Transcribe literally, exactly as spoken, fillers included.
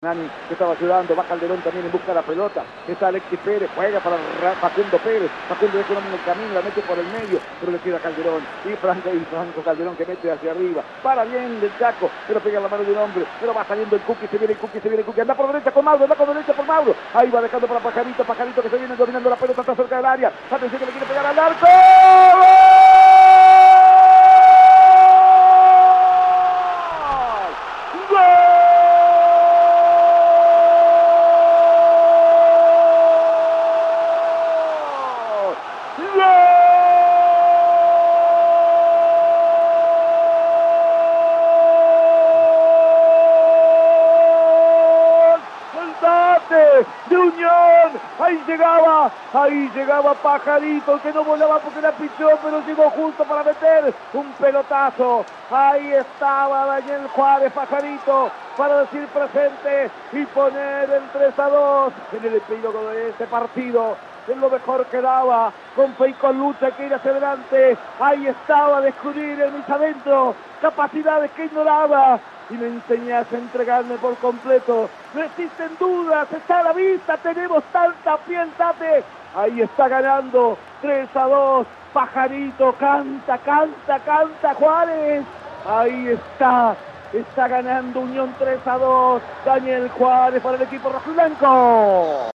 Nani que estaba ayudando, va Calderón también en busca de la pelota, está Alexis Pérez, juega para Facundo Pérez, Facundo deja en el camino, la mete por el medio, pero le queda Calderón, y Franco, y Franco Calderón que mete hacia arriba, para bien del Chaco, pero pega la mano de un hombre, pero va saliendo el Cookie, se viene el Cookie, se viene el Cookie, anda por derecha con Mauro, anda por derecha por Mauro, ahí va dejando para Pajarito, Pajarito que se viene dominando la pelota, está cerca del área, atención que le quiere pegar al arco. De Unión, ahí llegaba, ahí llegaba Pajarito, que no volaba porque la pichó, pero llegó justo para meter un pelotazo, ahí estaba Daniel Juárez, Pajarito, para decir presente y poner el tres a dos en el epílogo de este partido. Es lo mejor que daba, con fe y con lucha que ir hacia adelante, ahí estaba a descubrir en mis adentro, capacidades que ignoraba, y me enseñas a entregarme por completo. No existen dudas, está a la vista, tenemos tanta piérdate. Ahí está ganando tres a dos. Pajarito, canta, canta, canta Juárez. Ahí está, está ganando Unión tres a dos. Daniel Juárez para el equipo rojiblanco.